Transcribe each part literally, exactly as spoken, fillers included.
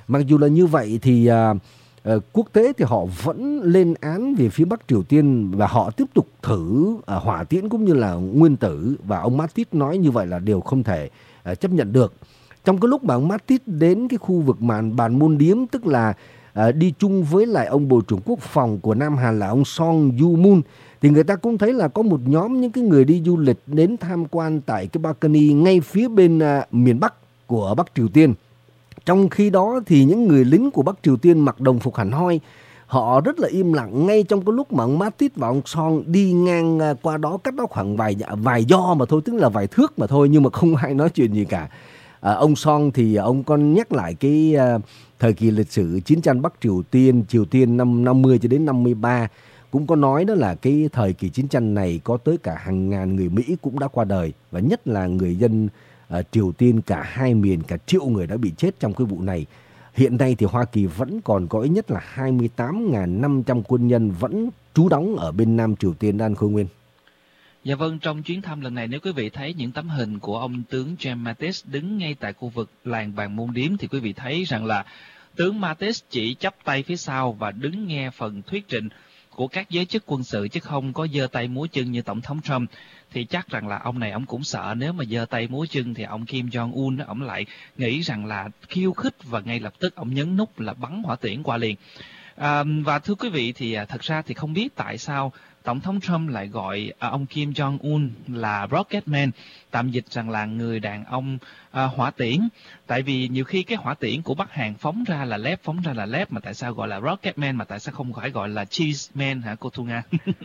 Mặc dù là như vậy thì à, à, quốc tế thì họ vẫn lên án về phía Bắc Triều Tiên và họ tiếp tục thử à, hỏa tiễn cũng như là nguyên tử, và ông Mattis nói như vậy là điều không thể à, chấp nhận được. Trong cái lúc mà ông Mattis đến cái khu vực màn bàn môn điếm, tức là à, đi chung với lại ông Bộ trưởng Quốc phòng của Nam Hàn là ông Song Yu-moon, thì người ta cũng thấy là có một nhóm những cái người đi du lịch đến tham quan tại cái balcony ngay phía bên à, miền Bắc của Bắc Triều Tiên. Trong khi đó thì những người lính của Bắc Triều Tiên mặc đồng phục hẳn hoi, họ rất là im lặng ngay trong cái lúc mà ông Mattis và ông Song đi ngang qua đó, cách đó khoảng vài vài do mà thôi, tức là vài thước mà thôi, nhưng mà không ai nói chuyện gì cả. À, ông Song thì ông còn nhắc lại cái uh, thời kỳ lịch sử chiến tranh Bắc Triều Tiên, Triều Tiên năm năm mươi cho đến năm mươi ba, cũng có nói đó là cái thời kỳ chiến tranh này có tới cả hàng ngàn người Mỹ cũng đã qua đời, và nhất là người dân uh, Triều Tiên cả hai miền, cả triệu người đã bị chết trong cái vụ này. Hiện nay thì Hoa Kỳ vẫn còn có ít nhất là hai mươi tám nghìn năm trăm quân nhân vẫn trú đóng ở bên Nam Triều Tiên. Đan Khôi Nguyên. Dạ vâng, trong chuyến thăm lần này nếu quý vị thấy những tấm hình của ông tướng James Mattis đứng ngay tại khu vực làng bàn môn điếm thì quý vị thấy rằng là tướng Mattis chỉ chắp tay phía sau và đứng nghe phần thuyết trình của các giới chức quân sự chứ không có giơ tay múa chân như Tổng thống Trump. Thì chắc rằng là ông này ông cũng sợ nếu mà giơ tay múa chân thì ông Kim Jong-un ông lại nghĩ rằng là khiêu khích và ngay lập tức ông nhấn nút là bắn hỏa tiễn qua liền. À, và thưa quý vị thì thật ra thì không biết tại sao Tổng thống Trump lại gọi à, ông Kim Jong-un là Rocket Man, tạm dịch rằng là người đàn ông à, hỏa tiễn. Tại vì nhiều khi cái hỏa tiễn của Bắc Hàn phóng ra là lép, phóng ra là lép, mà tại sao gọi là Rocket Man, mà tại sao không phải gọi là Cheese Man hả cô Thu Nga?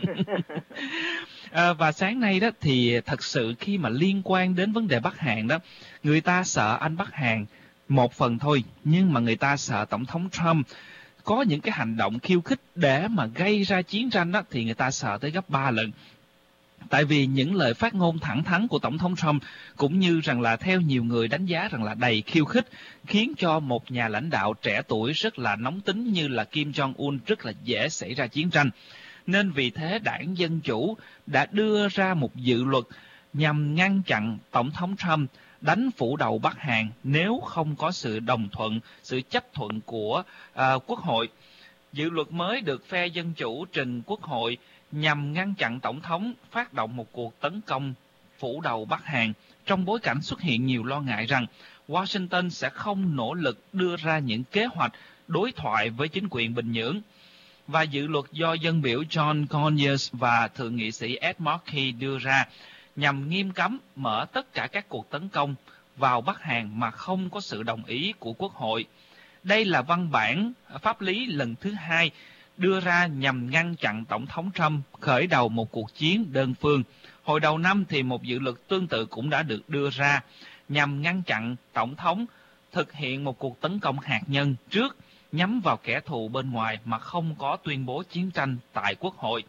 à, và sáng nay đó thì thật sự khi mà liên quan đến vấn đề Bắc Hàn đó, người ta sợ anh Bắc Hàn một phần thôi, nhưng mà người ta sợ Tổng thống Trump có những cái hành động khiêu khích để mà gây ra chiến tranh đó, thì người ta sợ tới gấp ba lần. Tại vì những lời phát ngôn thẳng thắn của Tổng thống Trump cũng như rằng là theo nhiều người đánh giá rằng là đầy khiêu khích, khiến cho một nhà lãnh đạo trẻ tuổi rất là nóng tính như là Kim Jong-un rất là dễ xảy ra chiến tranh. Nên vì thế đảng Dân Chủ đã đưa ra một dự luật nhằm ngăn chặn Tổng thống Trump đánh phủ đầu Bắc Hàn nếu không có sự đồng thuận, sự chấp thuận của uh, Quốc hội. Dự luật mới được phe Dân Chủ trình Quốc hội nhằm ngăn chặn Tổng thống phát động một cuộc tấn công phủ đầu Bắc Hàn, trong bối cảnh xuất hiện nhiều lo ngại rằng Washington sẽ không nỗ lực đưa ra những kế hoạch đối thoại với chính quyền Bình Nhưỡng. Và dự luật do dân biểu John Conyers và Thượng nghị sĩ Ed Markey đưa ra nhằm nghiêm cấm mở tất cả các cuộc tấn công vào Bắc Hàn mà không có sự đồng ý của Quốc hội. Đây là văn bản pháp lý lần thứ hai đưa ra nhằm ngăn chặn Tổng thống Trump khởi đầu một cuộc chiến đơn phương. Hồi đầu năm thì một dự luật tương tự cũng đã được đưa ra nhằm ngăn chặn Tổng thống thực hiện một cuộc tấn công hạt nhân trước nhắm vào kẻ thù bên ngoài mà không có tuyên bố chiến tranh tại Quốc hội.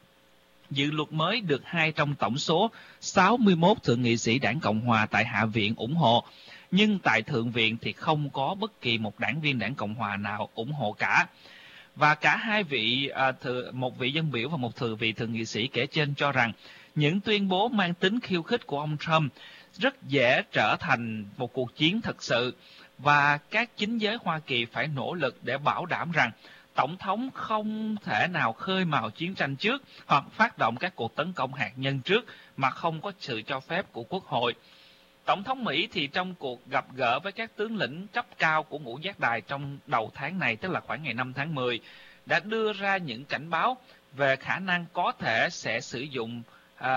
Dự luật mới được hai trong tổng số sáu mươi mốt thượng nghị sĩ đảng Cộng Hòa tại Hạ viện ủng hộ, nhưng tại Thượng viện thì không có bất kỳ một đảng viên đảng Cộng Hòa nào ủng hộ cả. Và cả hai vị, à, thừa, một vị dân biểu và một thừa vị thượng nghị sĩ kể trên cho rằng những tuyên bố mang tính khiêu khích của ông Trump rất dễ trở thành một cuộc chiến thực sự, và các chính giới Hoa Kỳ phải nỗ lực để bảo đảm rằng Tổng thống không thể nào khơi mào chiến tranh trước hoặc phát động các cuộc tấn công hạt nhân trước mà không có sự cho phép của Quốc hội. Tổng thống Mỹ thì trong cuộc gặp gỡ với các tướng lĩnh cấp cao của Ngũ Giác Đài trong đầu tháng này, tức là khoảng ngày năm tháng mười, đã đưa ra những cảnh báo về khả năng có thể sẽ sử dụng à,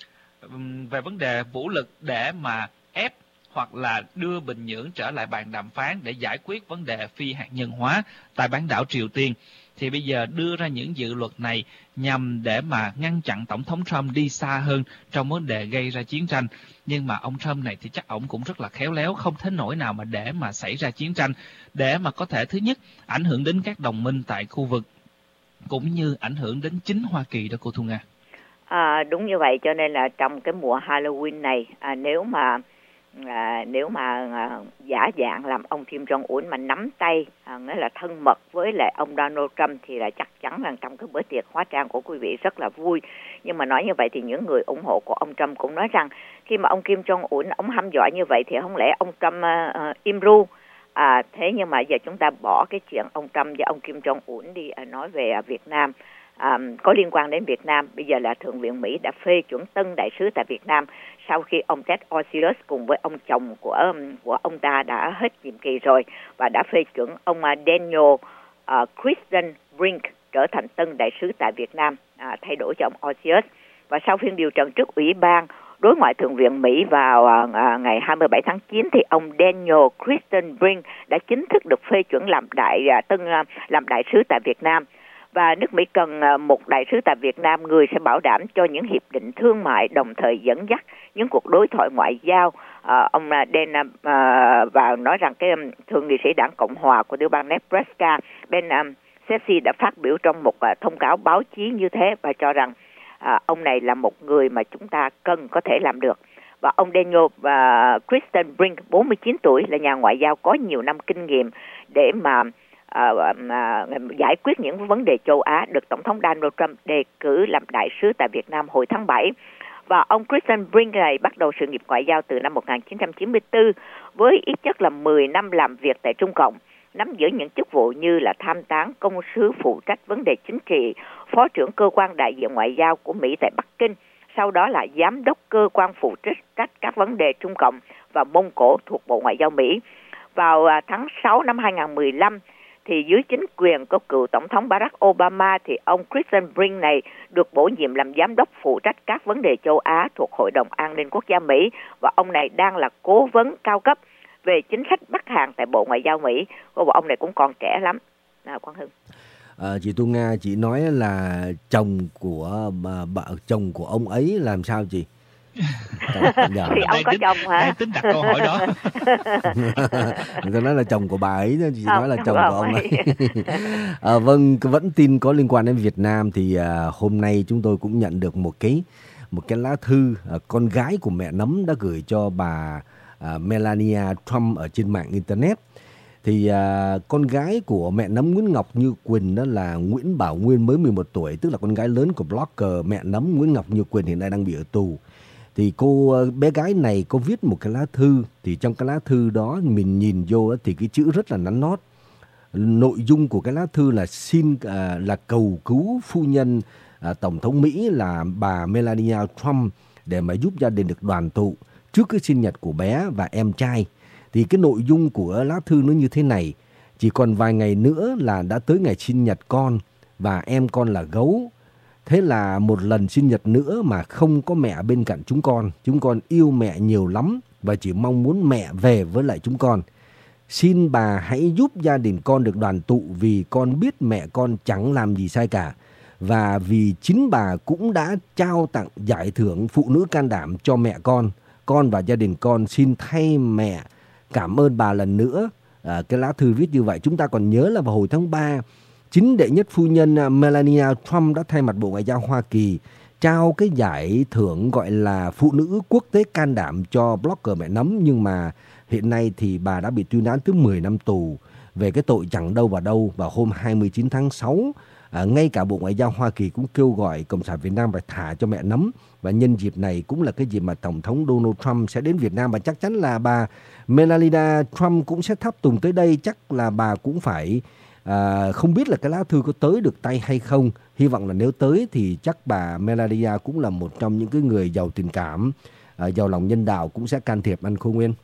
về vấn đề vũ lực để mà ép hoặc là đưa Bình Nhưỡng trở lại bàn đàm phán để giải quyết vấn đề phi hạt nhân hóa tại bán đảo Triều Tiên. Thì bây giờ đưa ra những dự luật này nhằm để mà ngăn chặn Tổng thống Trump đi xa hơn trong vấn đề gây ra chiến tranh. Nhưng mà ông Trump này thì chắc ổng cũng rất là khéo léo, không thế nổi nào mà để mà xảy ra chiến tranh, để mà có thể thứ nhất ảnh hưởng đến các đồng minh tại khu vực, cũng như ảnh hưởng đến chính Hoa Kỳ đó cô Thu Nga. À, đúng như vậy, cho nên là trong cái mùa Halloween này, à, nếu mà À, nếu mà à, giả dạng làm ông Kim Jong-un mà nắm tay, à, nghĩa là thân mật với lại ông Donald Trump, thì là chắc chắn rằng trong cái bữa tiệc hóa trang của quý vị rất là vui. Nhưng mà nói như vậy thì những người ủng hộ của ông Trump cũng nói rằng khi mà ông Kim Jong-un ông hăm dọa như vậy thì không lẽ ông Trump uh, im ru, À, thế nhưng mà giờ chúng ta bỏ cái chuyện ông Trump và ông Kim Jong-un đi, à, nói về à, Việt Nam. À, có liên quan đến Việt Nam, bây giờ là Thượng viện Mỹ đã phê chuẩn tân đại sứ tại Việt Nam sau khi ông Ted Osiris cùng với ông chồng của của ông ta đã hết nhiệm kỳ rồi, và đã phê chuẩn ông Daniel uh, Christian Brink trở thành tân đại sứ tại Việt Nam, à, thay đổi cho ông Osiris. Và sau phiên điều trần trước Ủy ban Đối ngoại Thượng viện Mỹ vào à, ngày hai mươi bảy tháng chín, thì ông Daniel Christian Brink đã chính thức được phê chuẩn làm đại à, tân à, làm đại sứ tại Việt Nam. Và nước Mỹ cần à, một đại sứ tại Việt Nam, người sẽ bảo đảm cho những hiệp định thương mại, đồng thời dẫn dắt những cuộc đối thoại ngoại giao. À, ông Dan à, và nói rằng cái um, thượng nghị sĩ đảng Cộng hòa của tiểu bang Nebraska Ben um, Sasse đã phát biểu trong một uh, thông cáo báo chí như thế, và cho rằng À, ông này là một người mà chúng ta cần có thể làm được. Và ông Daniel và uh, Christian Brink, bốn mươi chín tuổi, là nhà ngoại giao có nhiều năm kinh nghiệm để mà uh, uh, giải quyết những vấn đề châu Á, được Tổng thống Donald Trump đề cử làm đại sứ tại Việt Nam hồi tháng bảy. Và ông Christian Brink này bắt đầu sự nghiệp ngoại giao từ năm một nghìn chín trăm chín mươi tư với ít nhất là mười năm làm việc tại Trung Cộng, nắm giữ những chức vụ như là tham tán công sứ phụ trách vấn đề chính trị, phó trưởng cơ quan đại diện ngoại giao của Mỹ tại Bắc Kinh, sau đó là giám đốc cơ quan phụ trách các vấn đề Trung Cộng và Mông Cổ thuộc Bộ Ngoại giao Mỹ. Vào tháng sáu năm hai nghìn không trăm mười lăm, thì dưới chính quyền của cựu Tổng thống Barack Obama, thì ông Christian Brink này được bổ nhiệm làm giám đốc phụ trách các vấn đề châu Á thuộc Hội đồng An ninh Quốc gia Mỹ, và ông này đang là cố vấn cao cấp về chính sách Bắc Hàn tại Bộ Ngoại giao Mỹ. Và ông này cũng còn trẻ lắm. À, Quang Hưng. À, chị Tu Nga, chị nói là chồng của bà, bà, chồng của ông ấy làm sao chị? Dạ. Thì ông có tính, chồng hả? Đang tính đặt câu hỏi đó. Tôi nói là chồng của bà ấy, chị nói là chồng của ông ấy. À, vâng, vẫn tin có liên quan đến Việt Nam thì à, hôm nay chúng tôi cũng nhận được một cái một cái lá thư à, con gái của mẹ Nấm đã gửi cho bà à, Melania Trump ở trên mạng internet. Thì à, con gái của mẹ Nấm Nguyễn Ngọc Như Quỳnh đó là Nguyễn Bảo Nguyên, mới mười một tuổi, tức là con gái lớn của blogger mẹ Nấm Nguyễn Ngọc Như Quỳnh, hiện nay đang bị ở tù. Thì cô bé gái này có viết một cái lá thư, thì trong cái lá thư đó mình nhìn vô thì cái chữ rất là nắn nót. Nội dung của cái lá thư là xin à, là cầu cứu phu nhân à, Tổng thống Mỹ là bà Melania Trump để mà giúp gia đình được đoàn tụ trước cái sinh nhật của bé và em trai. Thì cái nội dung của lá thư nó như thế này: chỉ còn vài ngày nữa là đã tới ngày sinh nhật con, và em con là gấu. Thế là một lần sinh nhật nữa mà không có mẹ bên cạnh chúng con. Chúng con yêu mẹ nhiều lắm và chỉ mong muốn mẹ về với lại chúng con. Xin bà hãy giúp gia đình con được đoàn tụ, vì con biết mẹ con chẳng làm gì sai cả. Và vì chính bà cũng đã trao tặng giải thưởng phụ nữ can đảm cho mẹ con. Con và gia đình con xin thay mẹ cảm ơn bà lần nữa. À, cái lá thư viết như vậy. Chúng ta còn nhớ là vào hồi tháng ba, chính đệ nhất phu nhân Melania Trump đã thay mặt Bộ Ngoại giao Hoa Kỳ trao cái giải thưởng gọi là phụ nữ quốc tế can đảm cho blogger mẹ Nấm. Nhưng mà hiện nay thì bà đã bị tuyên án tới mười năm tù về cái tội chẳng đâu vào đâu. Vào hôm hai mươi chín tháng sáu, à, ngay cả Bộ Ngoại giao Hoa Kỳ cũng kêu gọi Cộng sản Việt Nam phải thả cho mẹ Nấm. Và nhân dịp này cũng là cái dịp mà Tổng thống Donald Trump sẽ đến Việt Nam, và chắc chắn là bà Melania Trump cũng sẽ tháp tùng tới đây. Chắc là bà cũng phải à, không biết là cái lá thư có tới được tay hay không. Hy vọng là nếu tới thì chắc bà Melania cũng là một trong những cái người giàu tình cảm, à, giàu lòng nhân đạo, cũng sẽ can thiệp, anh Khôi Nguyên.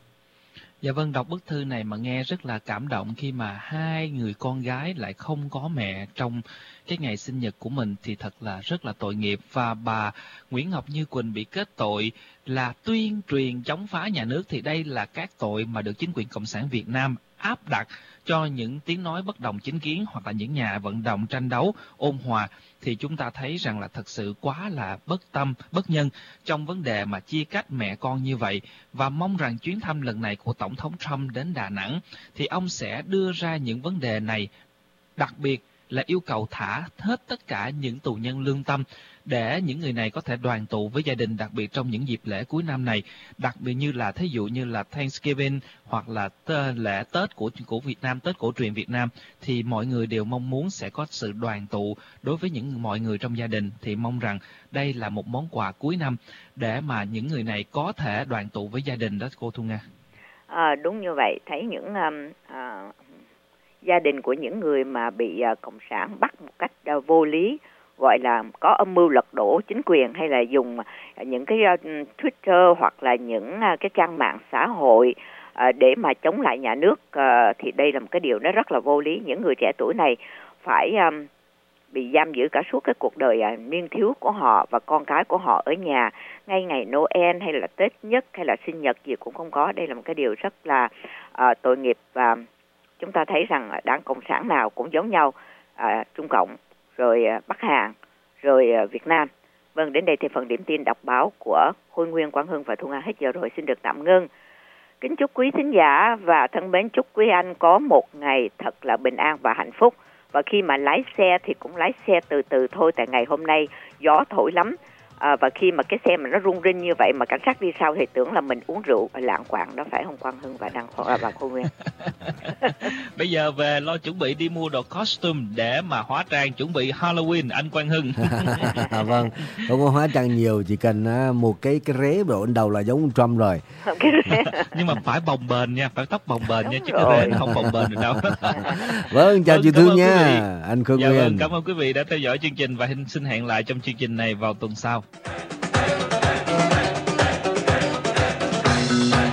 Dạ vâng, đọc bức thư này mà nghe rất là cảm động, khi mà hai người con gái lại không có mẹ trong cái ngày sinh nhật của mình thì thật là rất là tội nghiệp. Và bà Nguyễn Ngọc Như Quỳnh bị kết tội là tuyên truyền chống phá nhà nước, thì đây là các tội mà được chính quyền Cộng sản Việt Nam áp đặt cho những tiếng nói bất đồng chính kiến hoặc là những nhà vận động tranh đấu ôn hòa. Thì chúng ta thấy rằng là thật sự quá là bất tâm, bất nhân trong vấn đề mà chia cách mẹ con như vậy. Và mong rằng chuyến thăm lần này của Tổng thống Trump đến Đà Nẵng thì ông sẽ đưa ra những vấn đề này, đặc biệt là yêu cầu thả hết tất cả những tù nhân lương tâm để những người này có thể đoàn tụ với gia đình, đặc biệt trong những dịp lễ cuối năm này, đặc biệt như là thí dụ như là Thanksgiving hoặc là tơ, lễ Tết của của Việt Nam, Tết cổ truyền Việt Nam, thì mọi người đều mong muốn sẽ có sự đoàn tụ đối với những mọi người trong gia đình. Thì mong rằng đây là một món quà cuối năm để mà những người này có thể đoàn tụ với gia đình đó, cô Thu Nga. À, đúng như vậy, thấy những um, uh, gia đình của những người mà bị uh, cộng sản bắt một cách uh, vô lý, gọi là có âm mưu lật đổ chính quyền, hay là dùng uh, những cái uh, Twitter hoặc là những uh, cái trang mạng xã hội uh, để mà chống lại nhà nước, uh, thì đây là một cái điều nó rất là vô lý. Những người trẻ tuổi này phải um, bị giam giữ cả suốt cái cuộc đời uh, niên thiếu của họ, và con cái của họ ở nhà ngay ngày Noel hay là Tết Nhất hay là sinh nhật gì cũng không có. Đây là một cái điều rất là uh, tội nghiệp, và chúng ta thấy rằng đảng Cộng sản nào cũng giống nhau, uh, Trung Cộng, rồi uh, Bắc Hàn, rồi uh, Việt Nam. Vâng, đến đây thì phần điểm tin đọc báo của Khôi Nguyên, Quang Hưng và Thu Nga hết giờ rồi, xin được tạm ngưng. Kính chúc quý thính giả và thân mến, chúc quý anh có một ngày thật là bình an và hạnh phúc. Và khi mà lái xe thì cũng lái xe từ từ thôi, tại ngày hôm nay gió thổi lắm. À, và khi mà cái xe mà nó rung rinh như vậy mà cảnh sát đi sau thì tưởng là mình uống rượu và lạng quạng, đó phải không Quang Hưng và Đăng Khoa và Khôi Nguyên? Bây giờ về lo chuẩn bị đi mua đồ costume để mà hóa trang chuẩn bị Halloween, anh Quang Hưng. À, vâng, không có hóa trang nhiều, chỉ cần uh, một cái cái rế đội đầu là giống Trump rồi. Nhưng mà phải bồng bềnh nha, phải tóc bồng bềnh nha, chứ cái rế không bồng bềnh được đâu. Vâng, chào Vâng, chị cảm Thương ơn quý nha, vị. anh Khôi Dạ Nguyên. vâng, cảm ơn quý vị đã theo dõi chương trình và xin hẹn lại trong chương trình này vào tuần sau.